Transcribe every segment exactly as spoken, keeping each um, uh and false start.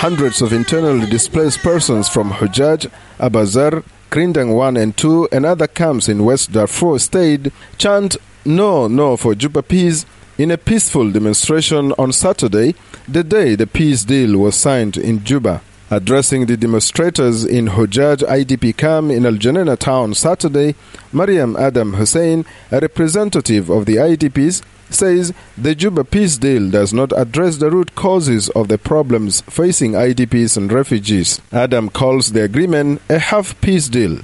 Hundreds of internally displaced persons from Hujaj, Abazar, Krindang one and two and other camps in West Darfur State chant "No, no" for Juba peace in a peaceful demonstration on Saturday, the day the peace deal was signed in Juba. Addressing the demonstrators in Hujaj I D P camp in Al Janana town Saturday, Mariam Adam Hussein, a representative of the I D Ps, says the Juba peace deal does not address the root causes of the problems facing I D Ps and refugees. Adam calls the agreement a half-peace deal.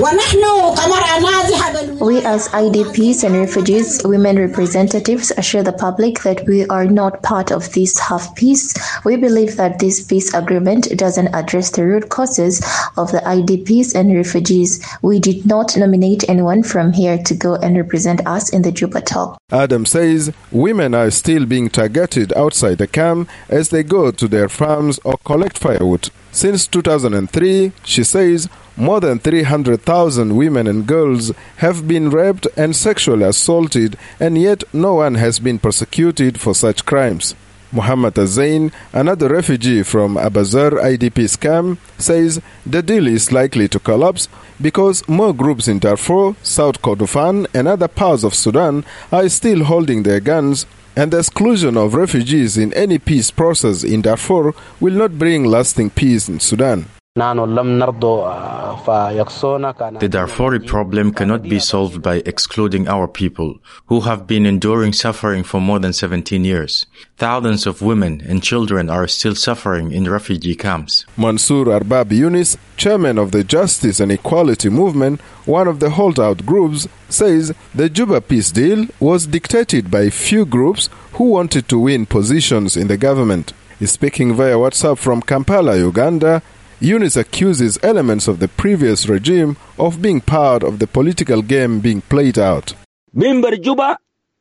We as I D Ps and refugees women representatives assure the public that we are not part of this half-peace. We believe that this peace agreement doesn't address the root causes of the I D Ps and refugees. We did not nominate anyone from here to go and represent us in the Juba talk. Adam says women are still being targeted outside the camp as they go to their farms or collect firewood. Since two thousand three, she says, more than three hundred thousand women and girls have been raped and sexually assaulted, and yet no one has been prosecuted for such crimes. Muhammad Azain, another refugee from Abazar I D P's camp, says the deal is likely to collapse because more groups in Darfur, South Kordofan and other parts of Sudan are still holding their guns, and the exclusion of refugees in any peace process in Darfur will not bring lasting peace in Sudan. The Darfuri problem cannot be solved by excluding our people, who have been enduring suffering for more than seventeen years. Thousands of women and children are still suffering in refugee camps. Mansour Arbab Yunis, chairman of the Justice and Equality Movement, one of the holdout groups, says the Juba peace deal was dictated by few groups who wanted to win positions in the government. Speaking via WhatsApp from Kampala, Uganda, Yunis accuses elements of the previous regime of being part of the political game being played out. The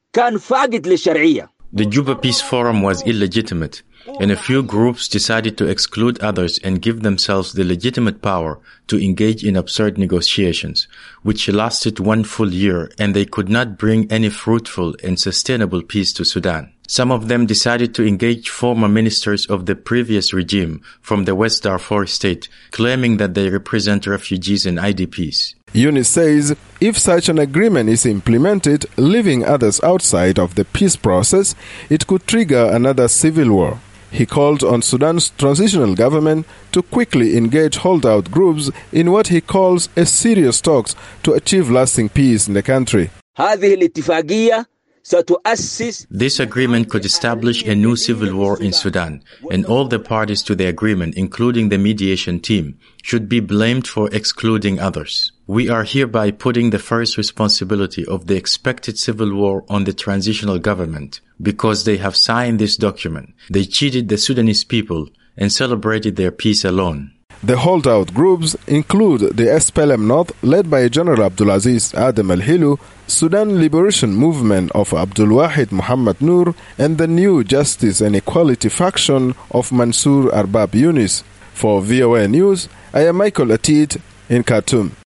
Juba Peace Forum was illegitimate, and a few groups decided to exclude others and give themselves the legitimate power to engage in absurd negotiations, which lasted one full year, and they could not bring any fruitful and sustainable peace to Sudan. Some of them decided to engage former ministers of the previous regime from the West Darfur state, claiming that they represent refugees and I D Ps. Yunis says if such an agreement is implemented, leaving others outside of the peace process, it could trigger another civil war. He called on Sudan's transitional government to quickly engage holdout groups in what he calls a serious talks to achieve lasting peace in the country. This agreement could establish a new civil war in Sudan, and all the parties to the agreement, including the mediation team, should be blamed for excluding others. We are hereby putting the first responsibility of the expected civil war on the transitional government, because they have signed this document. They cheated the Sudanese people and celebrated their peace alone. The holdout groups include the S P L M North, led by General Abdulaziz Adam Al-Hilu, Sudan Liberation Movement of Abdul Wahid Muhammad Nur, and the New Justice and Equality faction of Mansour Arbab Yunis. For V O A News, I am Michael Atid in Khartoum.